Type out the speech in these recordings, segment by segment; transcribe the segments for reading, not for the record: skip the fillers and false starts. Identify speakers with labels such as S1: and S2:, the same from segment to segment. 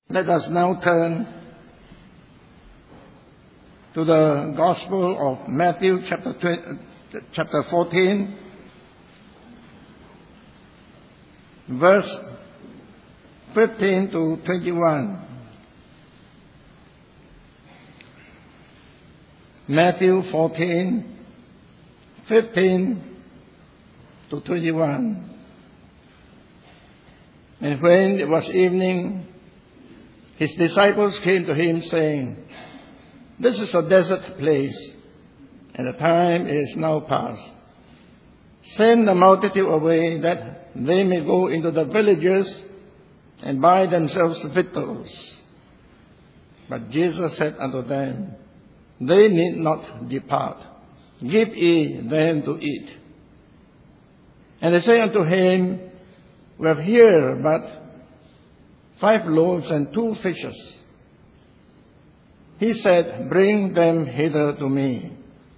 S1: Let us now turn to the Gospel of Matthew chapter 14, verse 15 to 21. Matthew 14, 15 to 21. And when it was evening, his disciples came to him, saying, "This is a desert place, and the time is now past. Send the multitude away, that they may go into the villages and buy themselves victuals." But Jesus said unto them, "They need not depart. Give ye them to eat." And they say unto him, "We have here but 5 loaves and 2 fishes. He said, "Bring them hither to me."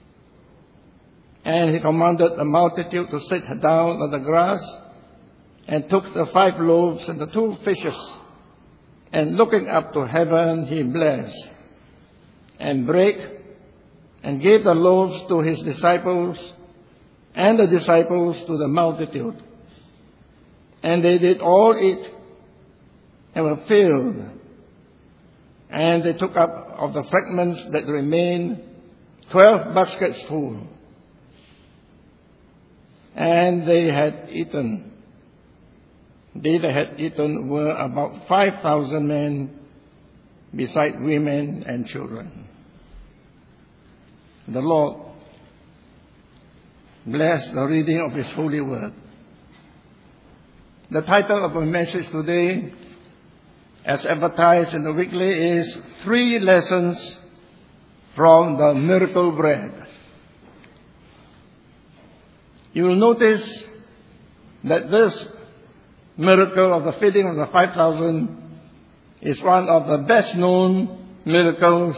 S1: And he commanded the multitude to sit down on the grass, and took the 5 loaves and the 2 fishes, and looking up to heaven, he blessed, and brake, and gave the loaves to his disciples, and the disciples to the multitude. And they did all eat, and were filled. And they took up of the fragments that remained 12 baskets full. And they had eaten. They that had eaten were about 5,000 men, beside women and children. The Lord bless the reading of His holy word. The title of our message today, as advertised in the weekly, is 3 lessons from the miracle bread. You will notice that this miracle of the feeding of the 5,000 is one of the best known miracles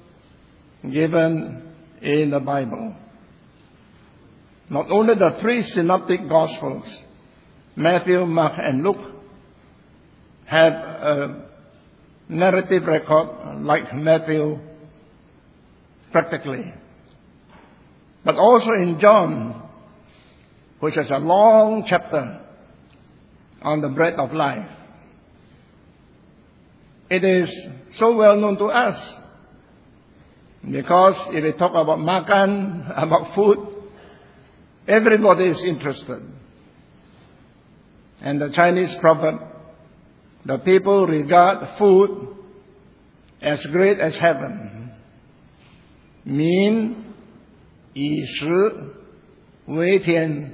S1: given in the Bible. Not only the 3 synoptic Gospels, Matthew, Mark, and Luke, have a narrative record like Matthew practically. But also in John, which has a long chapter on the bread of life. It is so well known to us because if we talk about makan, about food, everybody is interested. And the Chinese proverb, "The people regard food as great as heaven," mean 以食为天.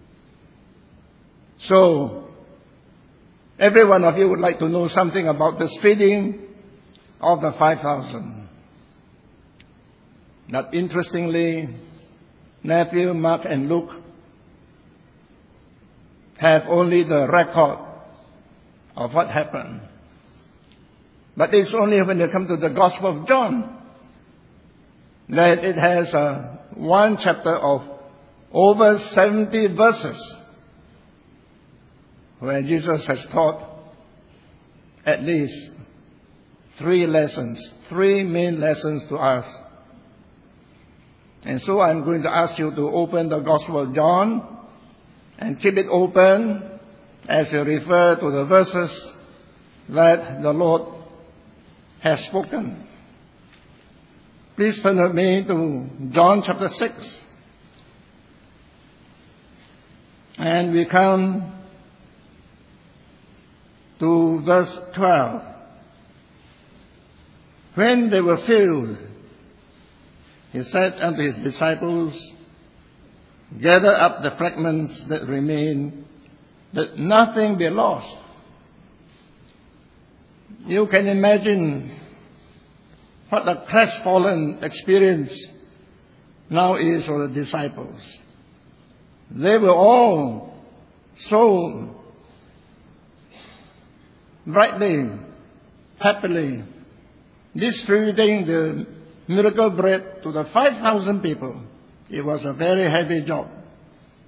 S1: So, every one of you would like to know something about this feeding of the 5,000. But interestingly, Matthew, Mark, and Luke have only the record of what happened. But it's only when you come to the Gospel of John that it has one chapter of over 70 verses where Jesus has taught at least 3 lessons, 3 main lessons to us. And so I'm going to ask you to open the Gospel of John and keep it open as we refer to the verses that the Lord has spoken. Please turn with me to John chapter 6. And we come to verse 12. When they were filled, he said unto his disciples, "Gather up the fragments that remain, that nothing be lost." You can imagine what the crestfallen experience now is for the disciples. They were all so brightly, happily distributing the miracle bread to the 5,000 people. It was a very heavy job.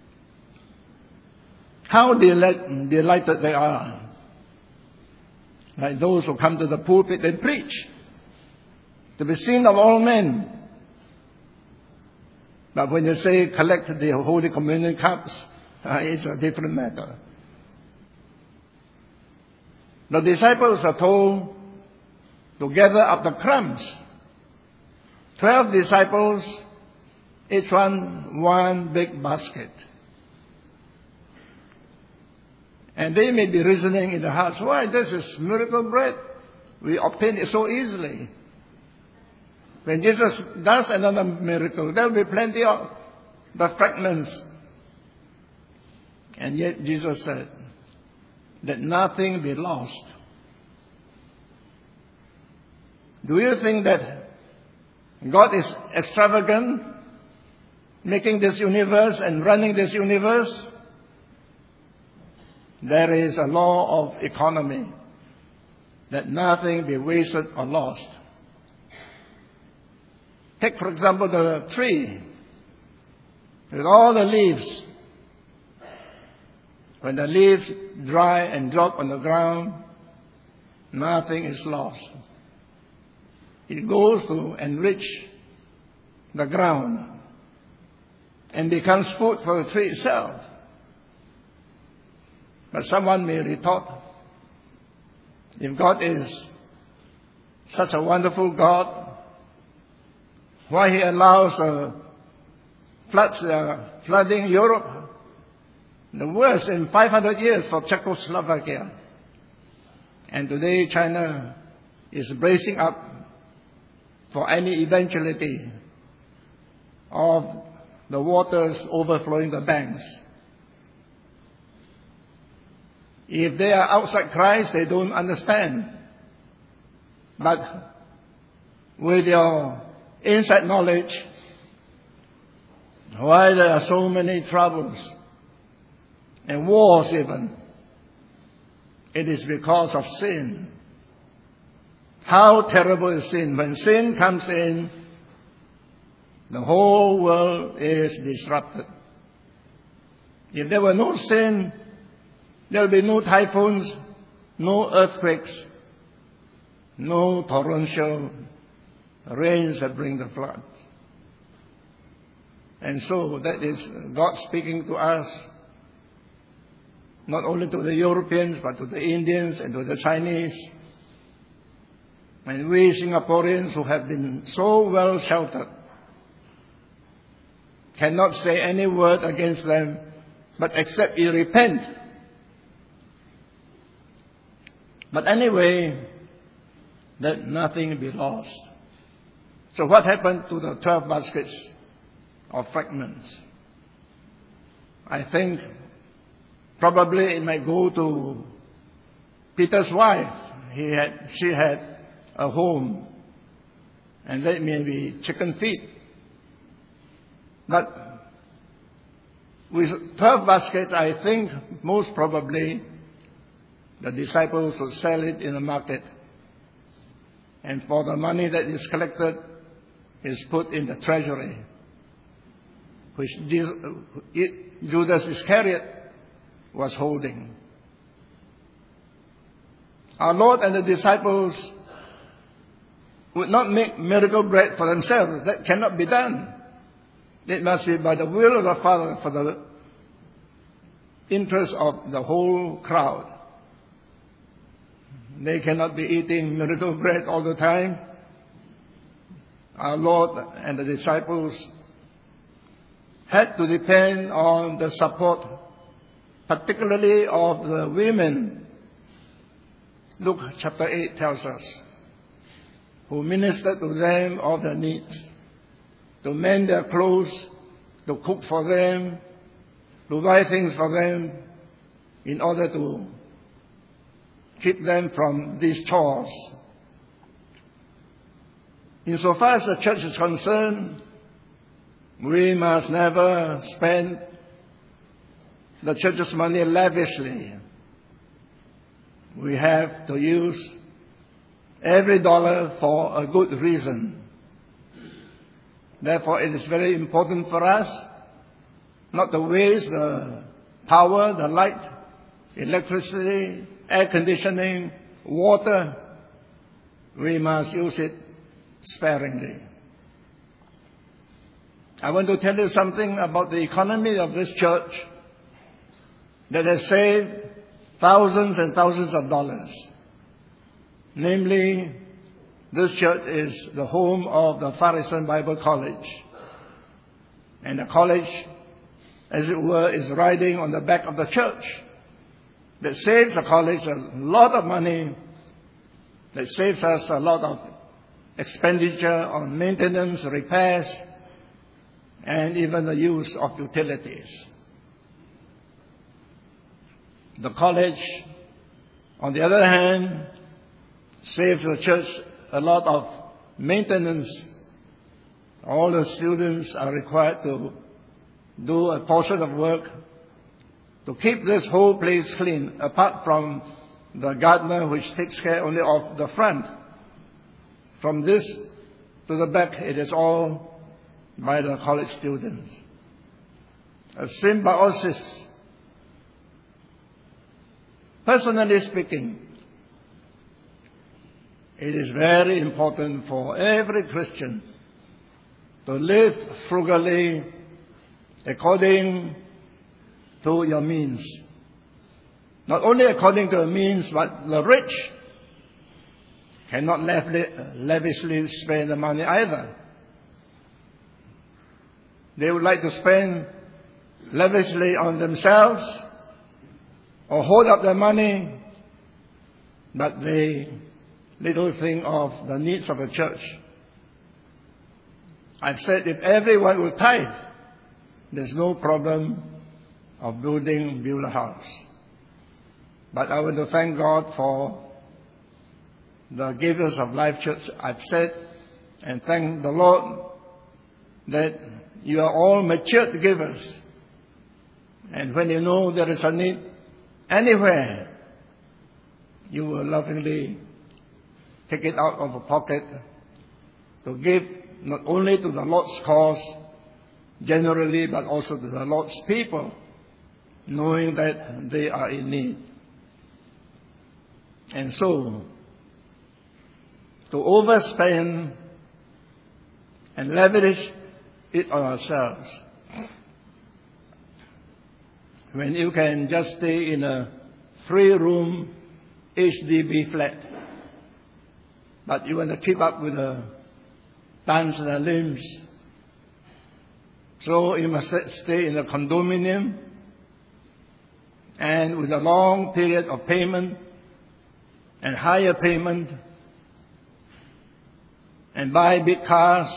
S1: How delighted they are. like those who come to the pulpit and preach, to be seen of all men. But when you say collect the Holy Communion cups, it's a different matter. The disciples are told to gather up the crumbs. 12 disciples, each one big basket. And they may be reasoning in their hearts, why, this is miracle bread. We obtain it so easily. When Jesus does another miracle, there will be plenty of the fragments. And yet Jesus said, let nothing be lost. Do you think that God is extravagant, making this universe and running this universe? There is a law of economy, that nothing be wasted or lost. Take, for example, the tree with all the leaves. When the leaves dry and drop on the ground, nothing is lost. It goes to enrich the ground and becomes food for the tree itself. But someone may retort, if God is such a wonderful God, why He allows floods flooding Europe? The worst in 500 years for Czechoslovakia. And today China is bracing up for any eventuality of the waters overflowing the banks. If they are outside Christ, they don't understand. But with your inside knowledge, why there are so many troubles and wars even, it is because of sin. How terrible is sin? When sin comes in, the whole world is disrupted. If there were no sin, there will be no typhoons, no earthquakes, no torrential rains that bring the flood. And so that is God speaking to us, not only to the Europeans, but to the Indians and to the Chinese. And we Singaporeans who have been so well sheltered cannot say any word against them, but except you repent. But anyway, let nothing be lost. So what happened to the 12 baskets of fragments? I think probably it might go to Peter's wife. She had a home, and that may be chicken feed. But with 12 baskets, I think most probably the disciples will sell it in the market. And for the money that is collected is put in the treasury, which Judas Iscariot was holding. Our Lord and the disciples would not make miracle bread for themselves. That cannot be done. It must be by the will of the Father for the interest of the whole crowd. They cannot be eating miracle bread all the time. Our Lord and the disciples had to depend on the support, particularly of the women. Luke chapter 8 tells us, who ministered to them of their needs, to mend their clothes, to cook for them, to buy things for them, in order to keep them from these chores. Insofar as the church is concerned, we must never spend the church's money lavishly. We have to use every dollar for a good reason. Therefore, it is very important for us not to waste the power, the light, electricity, air conditioning, water, we must use it sparingly. I want to tell you something about the economy of this church that has saved thousands and thousands of dollars. Namely, this church is the home of the Farison Bible College. And the college, as it were, is riding on the back of the church. That saves the college a lot of money. That saves us a lot of expenditure on maintenance, repairs, and even the use of utilities. The college, on the other hand, saves the church a lot of maintenance. All the students are required to do a portion of work to keep this whole place clean, apart from the gardener which takes care only of the front. From this to the back, it is all by the college students. A symbiosis. Personally speaking, it is very important for every Christian to live frugally according to your means. Not only according to your means, but the rich cannot lavishly spend the money either. They would like to spend lavishly on themselves or hold up their money, but they little think of the needs of the church. I've said if everyone would tithe, there's no problem of build a house. But I want to thank God for the givers of Life Church. I've said and thank the Lord that you are all matured givers. And when you know there is a need anywhere, you will lovingly take it out of a pocket to give not only to the Lord's cause generally, but also to the Lord's people, knowing that they are in need. And so, to overspend and lavish it on ourselves, when you can just stay in a 3-room HDB flat, but you want to keep up with the dance and the limbs, so you must stay in a condominium and with a long period of payment and higher payment, and buy big cars,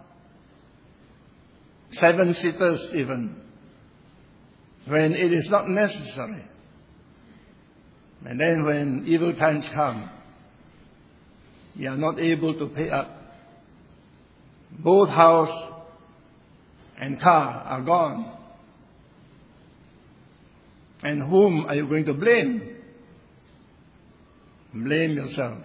S1: 7-seaters even, when it is not necessary. And then when evil times come, you are not able to pay up. Both house and car are gone. And whom are you going to blame? Blame yourselves.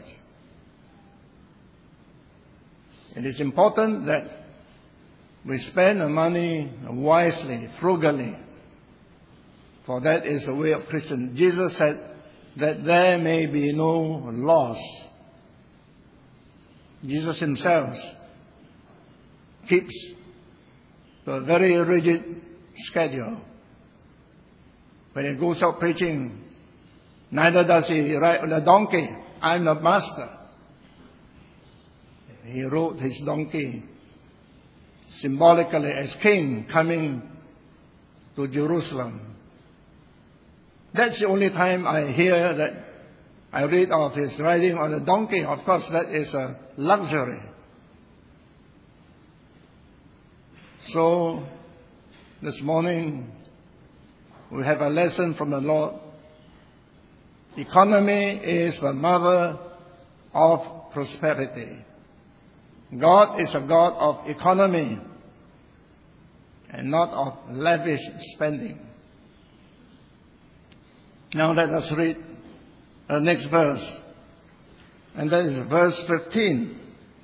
S1: It is important that we spend the money wisely, frugally, for that is the way of Christian. Jesus said that there may be no loss. Jesus himself keeps a very rigid schedule. When he goes out preaching, neither does he ride on a donkey. I'm the master. He rode his donkey symbolically as king coming to Jerusalem. That's the only time I hear that I read of his riding on a donkey. Of course, that is a luxury. So, this morning, we have a lesson from the Lord. Economy is the mother of prosperity. God is a God of economy and not of lavish spending. Now let us read the next verse. And that is verse 15.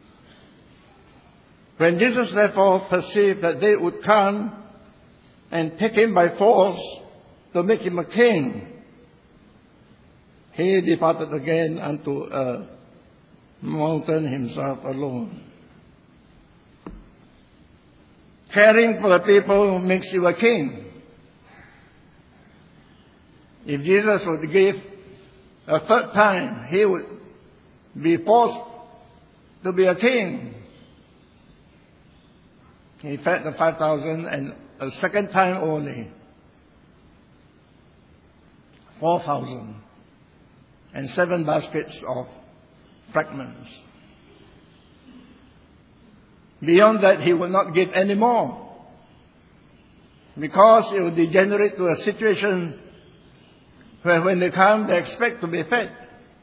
S1: When Jesus therefore perceived that they would come and take him by force to make him a king, he departed again unto a mountain himself alone. Caring for the people makes you a king. If Jesus would give a third time, he would be forced to be a king. He fed the 5,000, and a second time only, 4,000, and 7 baskets of fragments. Beyond that, he will not give any more, because it will degenerate to a situation where when they come, they expect to be fed.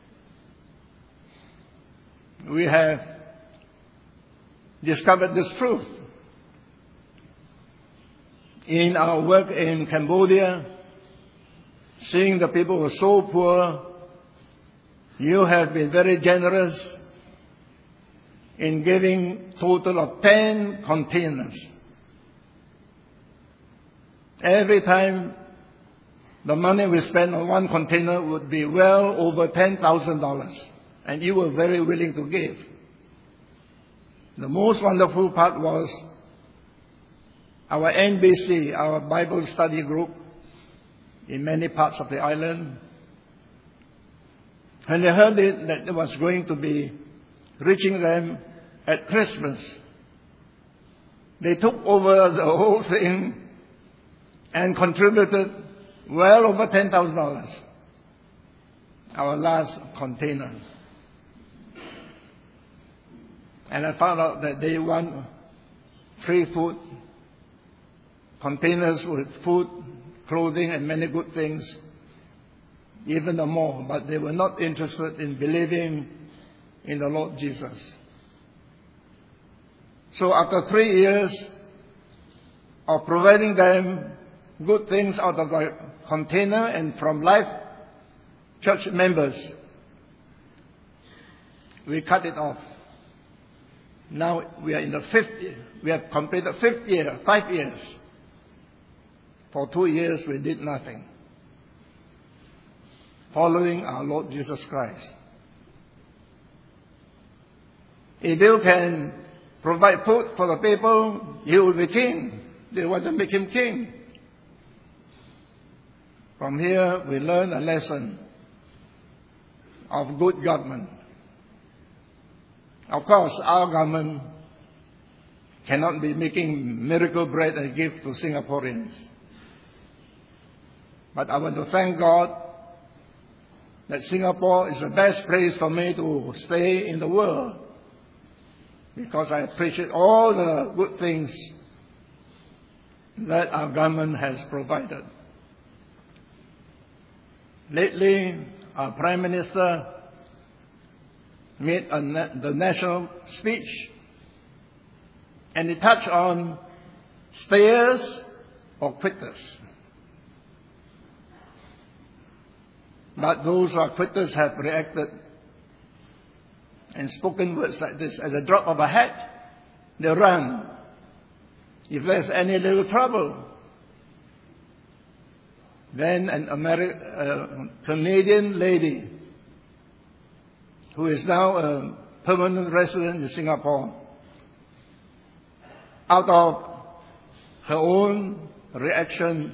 S1: We have discovered this truth in our work in Cambodia, seeing the people were so poor. You have been very generous in giving total of 10 containers. Every time the money we spend on one container would be well over $10,000, and you were very willing to give. The most wonderful part was our NBC, our Bible study group in many parts of the island. When they heard that it was going to be reaching them at Christmas, they took over the whole thing and contributed well over $10,000, our last container. And I found out that they want 3 food containers with food, clothing, and many good things, even more, but they were not interested in believing in the Lord Jesus. So after 3 years of providing them good things out of the container and from Life Church members, we cut it off. Now we are in the 5th year. We have completed 5th year, 5 years. For 2 years we did nothing, following our Lord Jesus Christ. If you can provide food for the people, he will be king. They want to make him king. From here we learn a lesson of good government. Of course, our government cannot be making miracle bread and give to Singaporeans. But I want to thank God that Singapore is the best place for me to stay in the world, because I appreciate all the good things that our government has provided. Lately, our Prime Minister made the national speech, and he touched on stayers or quitters. But those who are quitters have reacted and spoken words like this: at the drop of a hat, they run. If there's any little trouble, then a Canadian lady who is now a permanent resident in Singapore, out of her own reaction,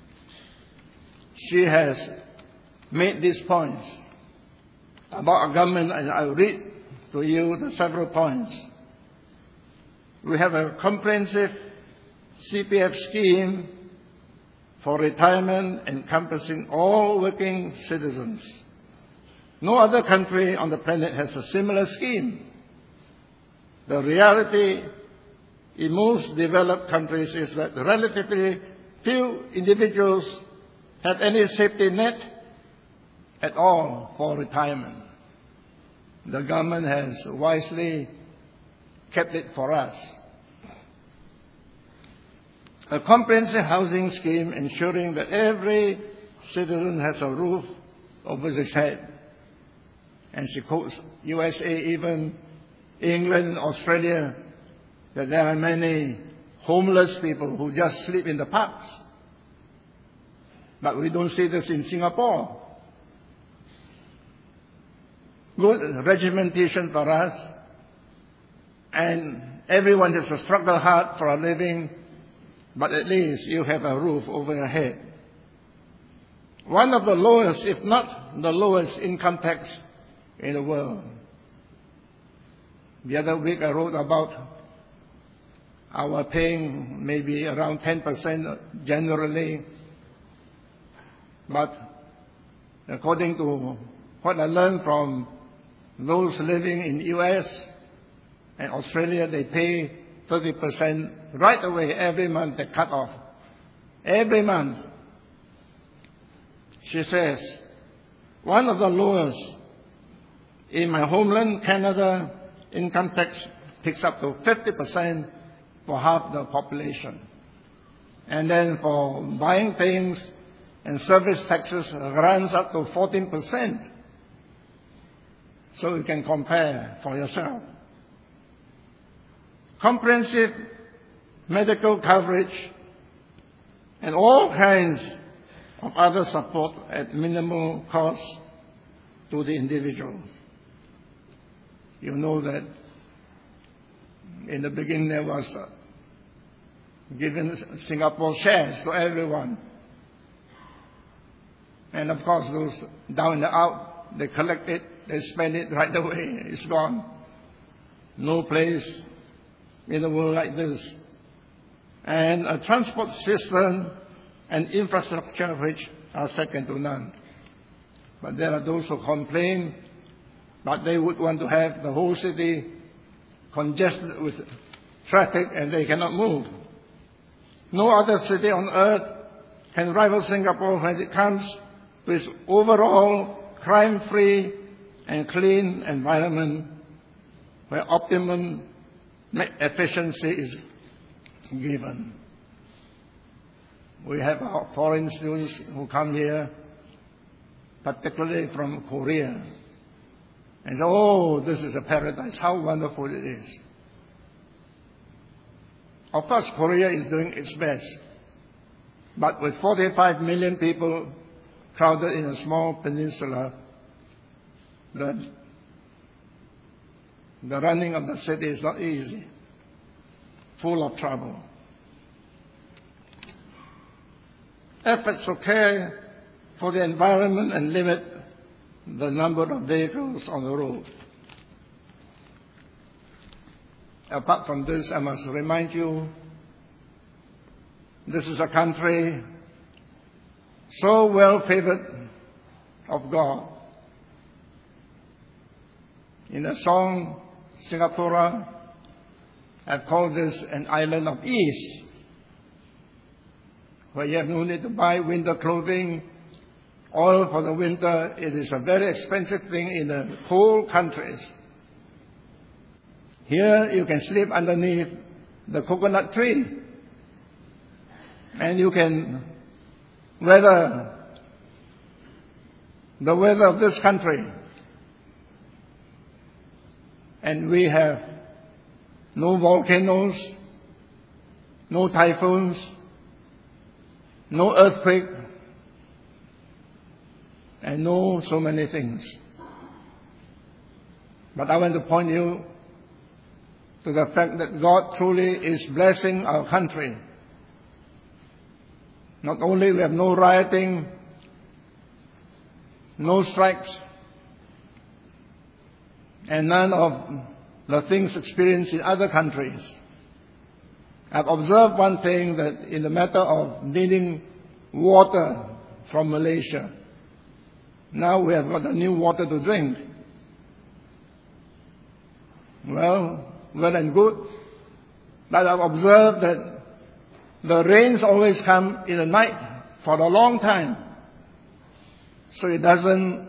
S1: she has made these points about our government, and I'll read to you the several points. We have a comprehensive CPF scheme for retirement encompassing all working citizens. No other country on the planet has a similar scheme. The reality in most developed countries is that relatively few individuals have any safety net at all for retirement. The government has wisely kept it for us. A comprehensive housing scheme ensuring that every citizen has a roof over his head. And she quotes USA, even England, Australia, that there are many homeless people who just sleep in the parks. But we don't see this in Singapore. good regimentation for us, and everyone has to struggle hard for a living, but at least you have a roof over your head. One of the lowest, if not the lowest, income tax in the world. The other week I wrote about our paying maybe around 10% generally, but according to what I learned from those living in the U.S. and Australia, they pay 30% right away every month. They cut off every month. She says, one of the lowest in my homeland, Canada, income tax picks up to 50% for half the population. And then for buying things and service taxes runs up to 14%. So you can compare for yourself. Comprehensive medical coverage and all kinds of other support at minimal cost to the individual. You know that in the beginning there was given Singapore shares to everyone. And of course those down and out, they collect it, they spend it right away, it's gone. No place in the world like this. And a transport system and infrastructure which are second to none. But there are those who complain, but they would want to have the whole city congested with traffic and they cannot move. No other city on earth can rival Singapore when it comes to its overall crime-free and clean environment where optimum efficiency is given. We have our foreign students who come here, particularly from Korea, and say, oh, this is a paradise, how wonderful it is. Of course, Korea is doing its best, but with 45 million people crowded in a small peninsula, the running of the city is not easy, full of trouble. Efforts to care for the environment and limit the number of vehicles on the road. Apart from this, I must remind you, this is a country so well favored of God. In a song, Singapore, I've called this an island of ease, where you have no need to buy winter clothing, oil for the winter. It is a very expensive thing in the cold countries. Here you can sleep underneath the coconut tree, and you can weather the weather of this country. And we have no volcanoes, no typhoons, no earthquake, and no so many things. But I want to point you to the fact that God truly is blessing our country. Not only we have no rioting, no strikes, and none of the things experienced in other countries. I've observed one thing, that in the matter of needing water from Malaysia, now we have got a new water to drink. Well and good. But I've observed that the rains always come in the night for a long time. So it doesn't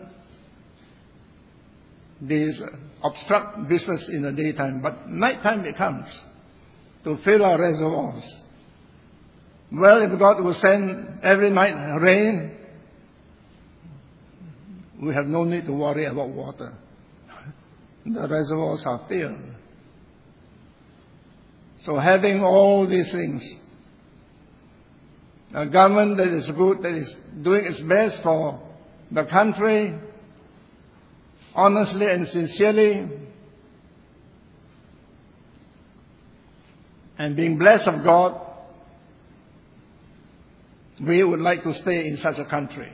S1: obstruct business in the daytime. But nighttime it comes to fill our reservoirs. Well, if God will send every night rain, we have no need to worry about water. The reservoirs are filled. So having all these things, a government that is good, that is doing its best for the country, honestly and sincerely, and being blessed of God, we would like to stay in such a country.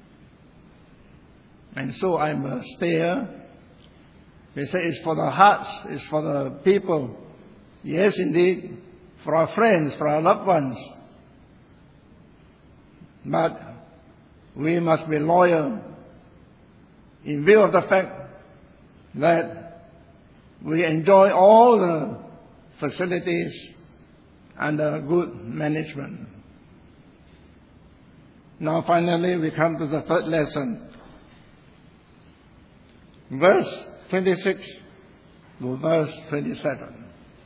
S1: And so I'm a stayer. They say it's for the hearts, it's for the people. Yes, indeed, for our friends, for our loved ones. But we must be loyal in view of the fact that we enjoy all the facilities and the good management. Now finally we come to the third lesson. Verse 26 to verse 27.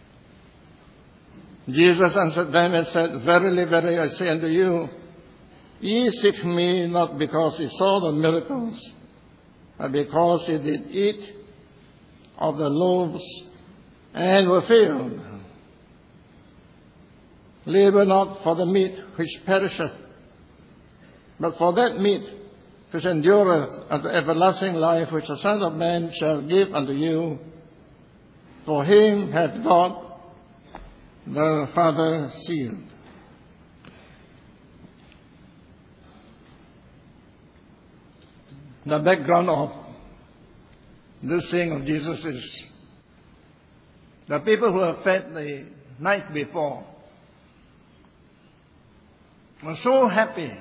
S1: Jesus answered them and said, Verily, verily, I say unto you, ye seek me not because ye saw the miracles, but because ye did eat of the loaves and were filled. Labor not for the meat which perisheth, but for that meat which endureth unto everlasting life, which the Son of Man shall give unto you. For him hath God the Father sealed. The background of this saying of Jesus is the people who were fed the night before were so happy.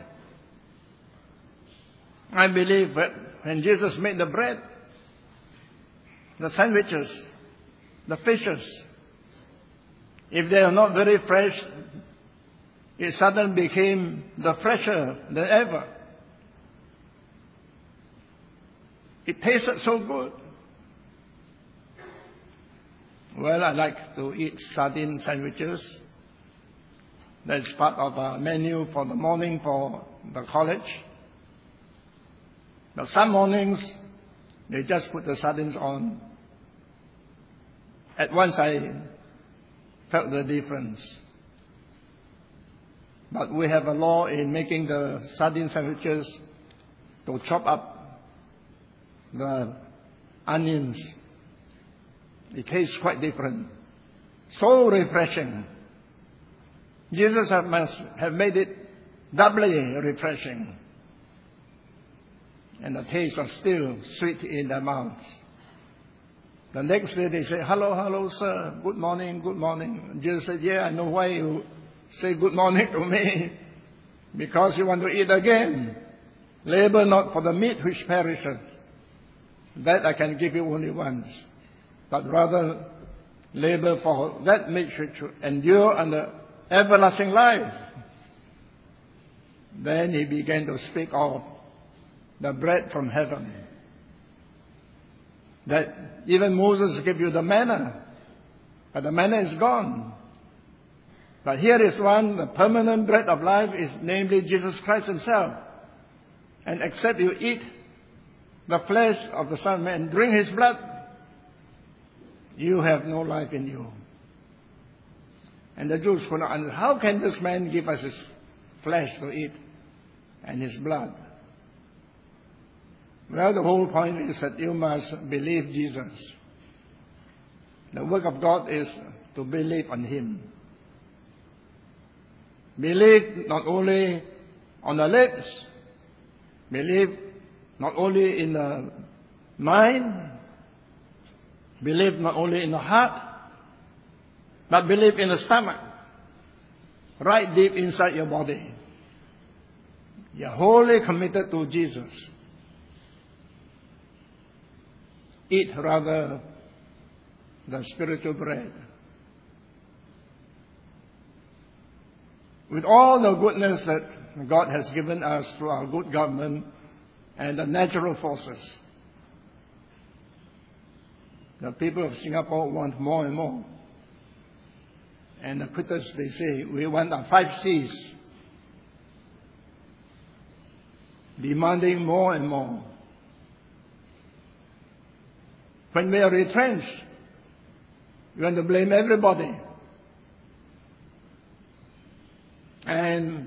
S1: I believe that when Jesus made the bread, the sandwiches, the fishes, if they are not very fresh, it suddenly became the fresher than ever. It tasted so good. Well, I like to eat sardine sandwiches. That's part of our menu for the morning for the college. But some mornings, they just put the sardines on. At once I felt the difference. But we have a law in making the sardine sandwiches to chop up the onions. It tastes quite different. So refreshing. Jesus must have made it doubly refreshing. And the taste was still sweet in their mouths. The next day they say, hello, hello, sir. Good morning, good morning. And Jesus said, yeah, I know why you say good morning to me. Because you want to eat again. Labor not for the meat which perisheth. That I can give you only once. But rather labor for that meat which should endure unto everlasting life. Then he began to speak of the bread from heaven. That even Moses gave you the manna, but the manna is gone. But here is one, the permanent bread of life is namely Jesus Christ himself. And except you eat the flesh of the Son of Man, drink his blood, you have no life in you. And the Jews could not understand, how can this man give us his flesh to eat and his blood? Well, the whole point is that you must believe Jesus. The work of God is to believe on him. Believe not only on the lips, believe not only in the mind, believe not only in the heart, but believe in the stomach, right deep inside your body. You're wholly committed to Jesus. Eat rather the spiritual bread. With all the goodness that God has given us through our good government and the natural forces, the people of Singapore want more and more. And the critics, they say, we want our 5 C's, demanding more and more. When we are retrenched, we want to blame everybody. And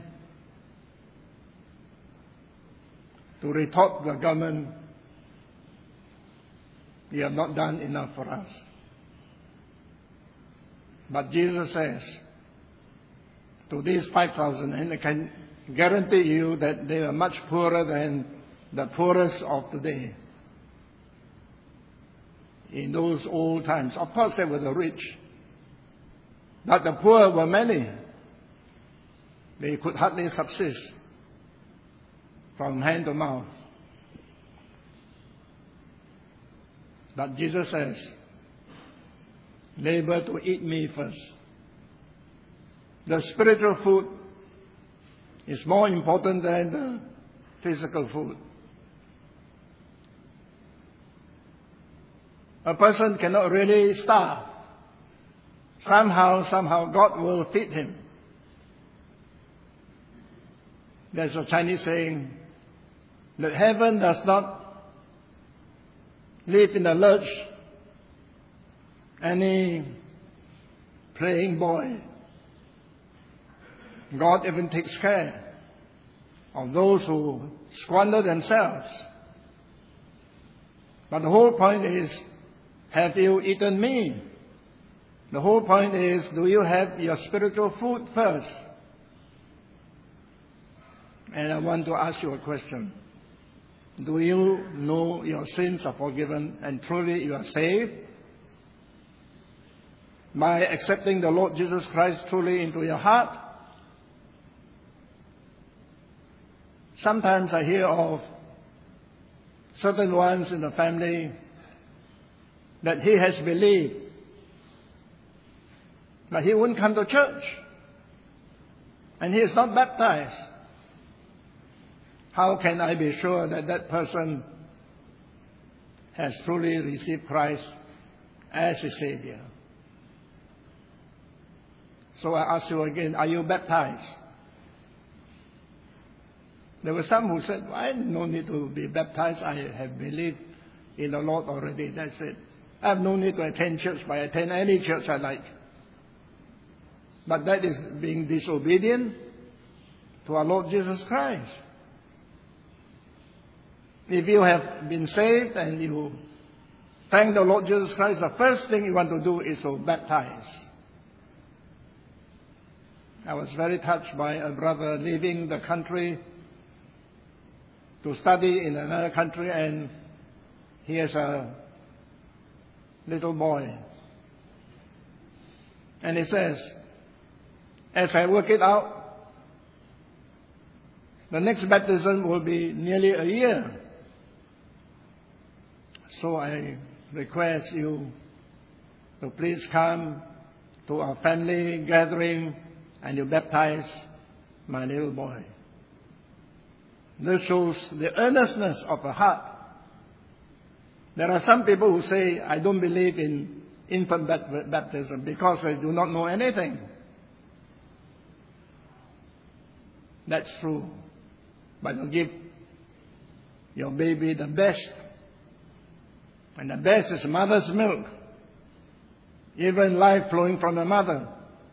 S1: to retort the government, you have not done enough for us. But Jesus says to these 5,000, and I can guarantee you that they are much poorer than the poorest of today. In those old times, of course they were the rich, but the poor were many. They could hardly subsist from hand to mouth. But Jesus says, labor to eat me first. The spiritual food is more important than the physical food. A person cannot really starve. Somehow God will feed him. There's a Chinese saying that heaven does not leave in the lurch any playing boy. God even takes care of those who squander themselves. But the whole point is, have you eaten me? The whole point is, do you have your spiritual food first? And I want to ask you a question. Do you know your sins are forgiven and truly you are saved? By accepting the Lord Jesus Christ truly into your heart? Sometimes I hear of certain ones in the family that he has believed, but he wouldn't come to church, and he is not baptized. How can I be sure that that person has truly received Christ as his Savior? So I ask you again, are you baptized? There were some who said, I have no need to be baptized. I have believed in the Lord already. That's it. I have no need to attend church, but I attend any church I like. But that is being disobedient to our Lord Jesus Christ. If you have been saved and you thank the Lord Jesus Christ, the first thing you want to do is to baptize. I was very touched by a brother leaving the country to study in another country, and he has a little boy. And he says, as I work it out, the next baptism will be nearly a year. So I request you to please come to our family gathering and you baptize my little boy. This shows the earnestness of a heart. There are some people who say, I don't believe in infant baptism because they do not know anything. That's true. But you give your baby the best. And the best is mother's milk. Even life flowing from the mother.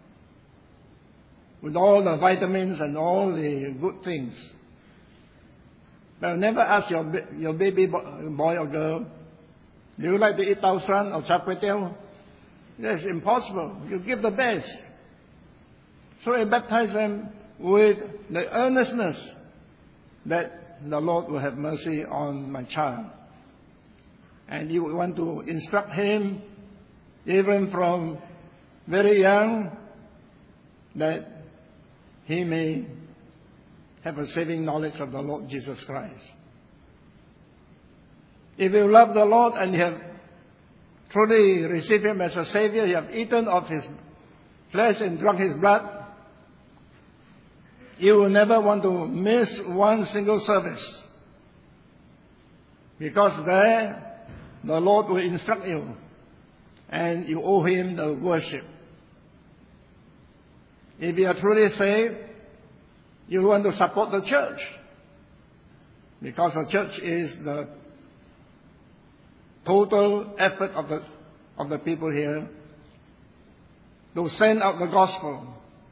S1: With all the vitamins and all the good things. But never ask your baby boy or girl, do you like to eat tau suan or char kway teow? That's impossible. You give the best. So I baptize them with the earnestness that the Lord will have mercy on my child. And you want to instruct him, even from very young, that he may have a saving knowledge of the Lord Jesus Christ. If you love the Lord and you have truly received Him as a Savior, you have eaten of His flesh and drunk His blood, you will never want to miss one single service. Because there, the Lord will instruct you and you owe Him the worship. If you are truly saved, you want to support the church. Because the church is the total effort of the people here to send out the gospel.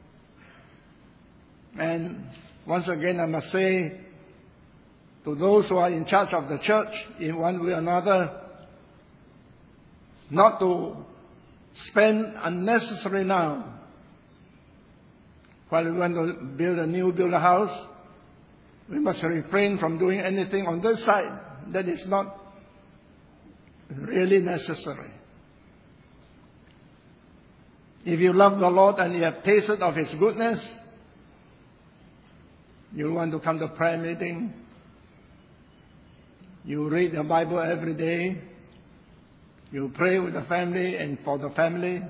S1: And once again, I must say to those who are in charge of the church in one way or another, not to spend unnecessary now. While we want to build a house, we must refrain from doing anything on this side that is not really necessary. If you love the Lord and you have tasted of His goodness, you want to come to prayer meeting, you read the Bible every day, you pray with the family and for the family,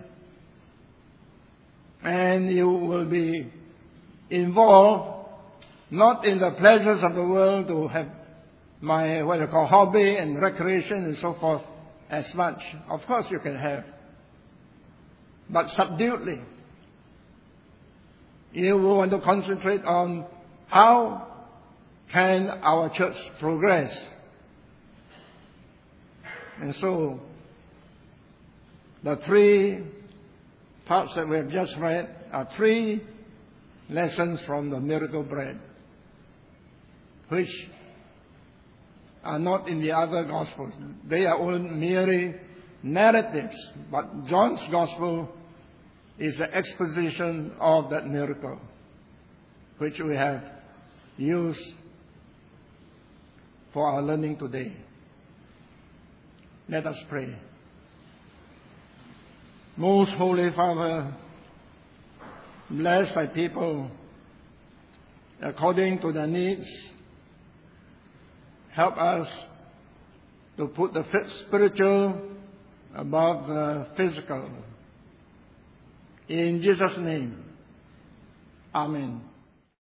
S1: and you will be involved not in the pleasures of the world to have my what you call hobby and recreation and so forth as much. Of course you can have, but subduedly. You will want to concentrate on how can our church progress. And so the three parts that we have just read are three lessons from the miracle bread, which are not in the other Gospels. They are all merely narratives, but John's Gospel is the exposition of that miracle, which we have used for our learning today. Let us pray. Most Holy Father, bless Thy people according to their needs. Help us to put the spiritual above the physical. In Jesus' name, Amen.